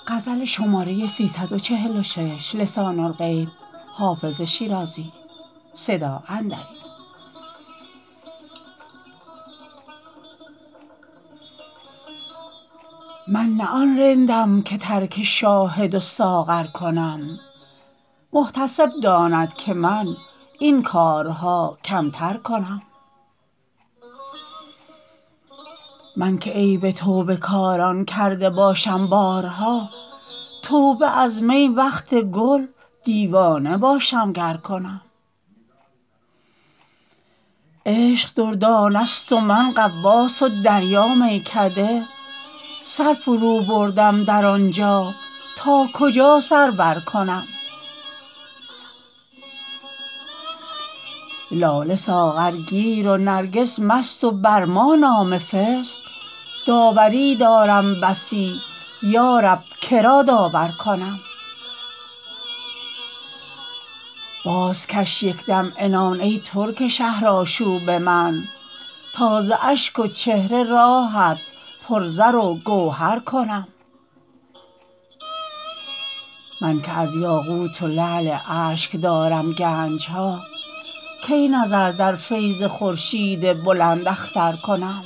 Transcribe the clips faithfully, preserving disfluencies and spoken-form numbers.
غزل شماره سیصد و چهل و شش لسان الغیب حافظ شیرازی صدا اندری. من نه آن رندم که ترک شاهد و ساغر کنم، محتسب داند که من این کارها کمتر کنم. من که عیب توبه کاران کرده باشم بارها، توبه از می وقت گل دیوانه باشم گر کنم. عشق دردانه است و من غواص و دریا میکده، سر فرو بردم در آنجا تا کجا سر بر کنم. لاله ساغرگیر و نرگس مست و بر ما نامه فسق، داوری دارم بسی یارب که را داور کنم. بازکش یک دم عنان ای ترک شهرآشوب من، تا ز اشک و چهره راهت پر زر و گوهر کنم. من که از یاقوت و لعل اشک دارم گنج ها، کی نظر در فیض خورشید بلند اختر کنم.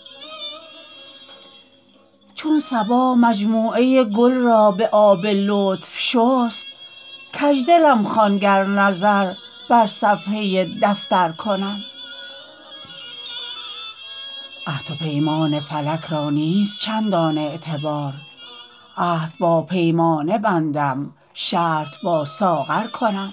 چون صبا مجموعه گل را به آب لطف شست، کژدلم خوان گر نظر بر صفحه دفتر کنم. عهد و پیمان فلک را نیست چندان اعتبار، عهد با پیمانه بندم شرط با ساغر کنم.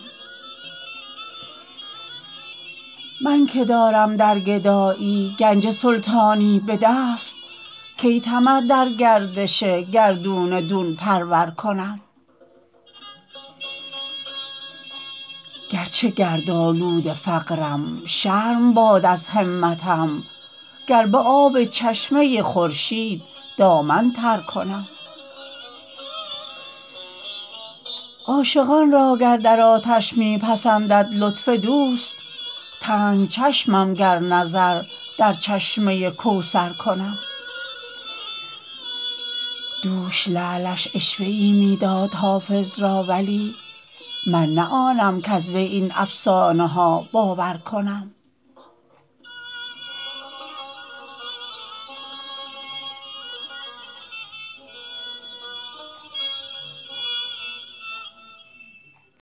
من که دارم در گدایی گنج سلطانی به دست، کی طمع در گردش گردون دون پرور کنم. گرچه گردآلود فقرم شرم باد از همتم، گر به آب چشمه خورشید دامن تر کنم. عاشقان را گر در آتش می پسندد لطف دوست، تنگ چشمم گر نظر در چشمه کوثر کنم. دوش لعلش عشوه ای می داد حافظ را، ولی من نه آنم کز وی این افسانه ها باور کنم.